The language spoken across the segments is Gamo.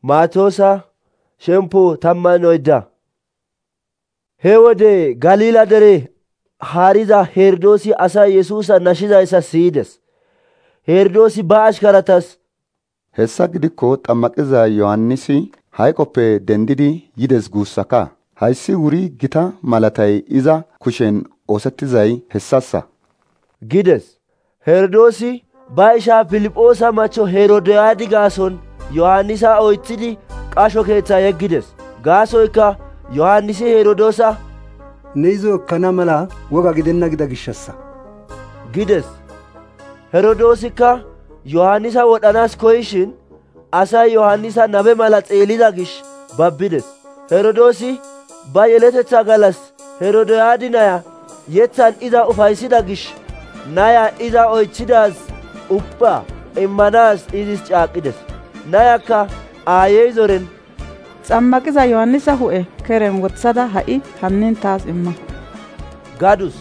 Maatoosa shemppo 14. He wode Galiila dere haariza Herodoosi asay Yesuusa nashizayssa siyides. Herodoosi ba ashkaratas, hessa gidikko xammaqiza Yohannisi hayqoppe dendidi yides guussaka. Hayssi wuri gita malatay iza kushen oosettizay hessassa gides. Herodoosi ba ishaa Filiphoosa macho Heroodiyaadi gaason Yohannisa oythidi qasho keeththa yeggides. Gaasoykka Yohannisi Herodoosa, ne izo ekkana mala woga gidenna gida gishshassa gides. Herodoosikka Yohannisa wodhanas koyishin asay Yohannisa nabe mala xeelida gish babbides. Herodoosi ba yeletetha gallas Heroodiyaadi naya yethan iza ufaysida gish naya iza oychidaaz ubbaa immanaas izis caaqqides. Nayakka aayey zoren, xammaqiza Yohannisa hu'e keren wothada ha'i hannin taas imma gadus.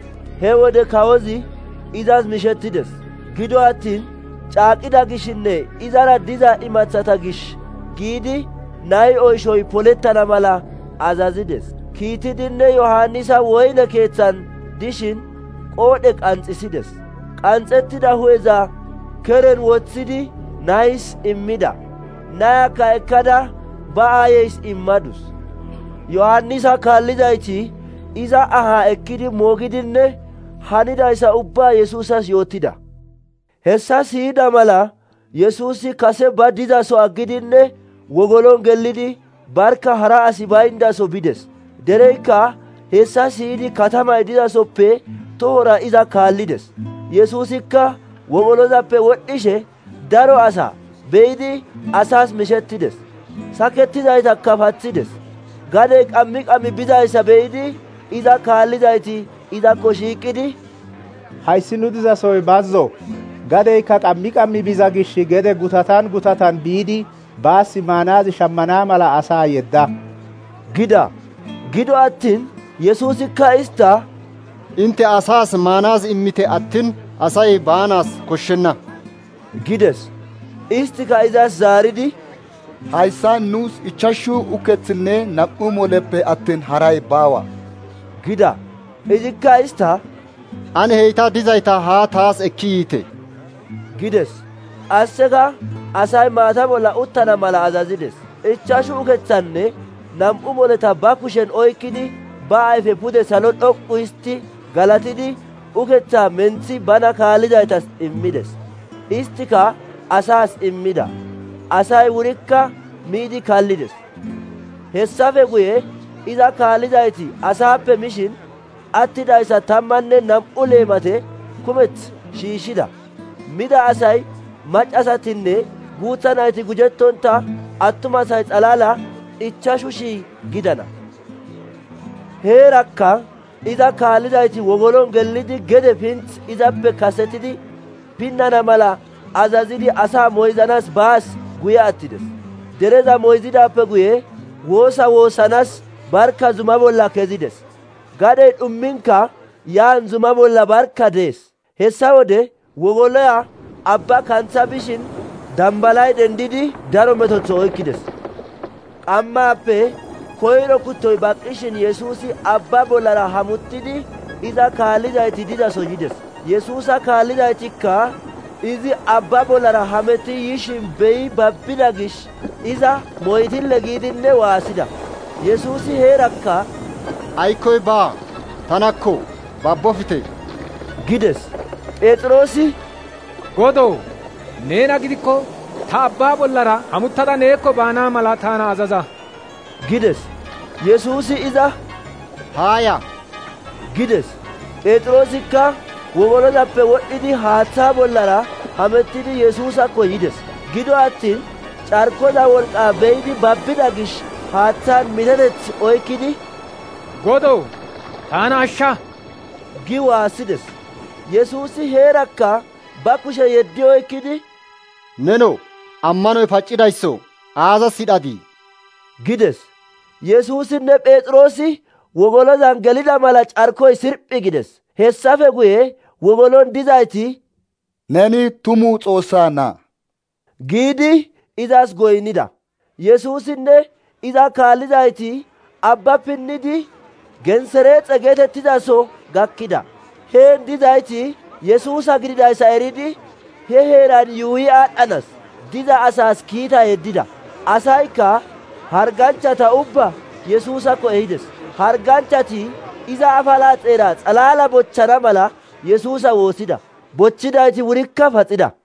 He wode kawozi izas mishettides. Gido attin caaqida gishinne izara diza imathata gish giidi nay oyshoy polettana mala azazides. Kiitidinne Yohannisa woyne keeththan dishin qoodhe qanxisides. Qanxettida hu'eza keren wothidi nays immida. Nayakka ekkada ba aayeys immadus. Yohannisa kaallizayti iza aha ekkidi moogidinne hanidayssa ubbaa Yesuusas yootida. Hessa siyida mala Yesuusi kase ba dizaso aggidinne wogolon gelidi barka hara asi bayndaso bides. Dereykka hessa siyidi katamay dizasoppe tohora iza kaallides. Yesuusikka wogolozappe wodhishe daro asa be'idi asas mishettides. Sakettizaytakka pathides. Gadey qammi qammi bizayssa be'idi iza kaallizayti izakko shiiqidi, hayssi nu dizasoy bazzo, gadeykka qammi qammi biza gish gede gutatan biidi baasi maanaazi shammana mala asaa yedda gida. Gido attin Yesuusikka istta, intte asaas maanaas immite attin asay baanaas koshshenna gides. Istika izas zaaridi, hayssan nuus 5 ukethinne 2 moleppe attin haray baawa gida. Izikka istta, ane heyta dizayta haa taas ekki yiite gides. Asseka asay maata bolla uttana mala azazides. 5 ukethanne 2 moleta ba kushen oykkidi ba ayfe pude salo dhoqqu histi galatidi ukethaa menthi bana kaallizaytas immides. Istika asaas immida. Asay wurikka miidi kaallides. Hessafe guye iza kaallizayti asaappe mishin attidayssa 12 leemate kumeth shiishshida. Mida asay maccasatinne guutha nayti gujettonta attuma asay xalaala 5,000 gidana. Heerakka iza kaallizayti wogolon gelidi gede pinth izappe kasetidi pinnana mala azazidi asaa moyzanas baas guye attides. Dereza moyzidaappe guye woosa woossanas barka zuma bolla kezides. Gadey dhumminka yaan zuma bolla barka dees. Hessa wode wogoloya abba kantha bishin dambalay dendidi daro metotho oykkides. Qammaappe koyro kuttoy baqqishin Yesuusi abba bollara hamuttidi iza kaallizayti dizaso yides. Yesuusa kaallizaytikka izi abba bollara hametti yishin beyi babbida gish iza moytille giidinne waasida. Yesuusi heerakka, aykkoy baa, tanakko babbofite gides. Phexroosi, Godoo, neena gidikko ta abbaa bollara hamuttada neekko baana mala taana azaza gides. Yesuusi iza, haaya gides. Phexroosikka wogolozappe wodhidi haathaa bollara hamettidi Yesuusakko yides. Gido attin carkoza wolqaa be'idi babbida gish haathaan miteteth oykkidi, Godoo, taana ashsha gi waasides. Yesuusi heerakka ba kushe yeddi oykkidi, neno ammanoy paccidaysso aazas sidhadii gides. Yesuusinne Phexroosi wogolozan gelida mala carkoy sirphi gides. Hessafe guye wogolon dizayti, neni tumu Xoossaa naa giidi izas goynida. Yesuusinne iza kaallizayti abba pinnidi Gensereexe geetettizaso gakkida. Heen dizayti Yesuusa gididayssa eridi he heeran yuuyi aadhdhanas diza asaas kiita yeddida. Asaykka harganchata ubba Yesuusakko ehides. Harganchati iza afalaa xeeraa xalaala bochchana mala Yesuusa woossida. Bochchidayti wurikka paxida.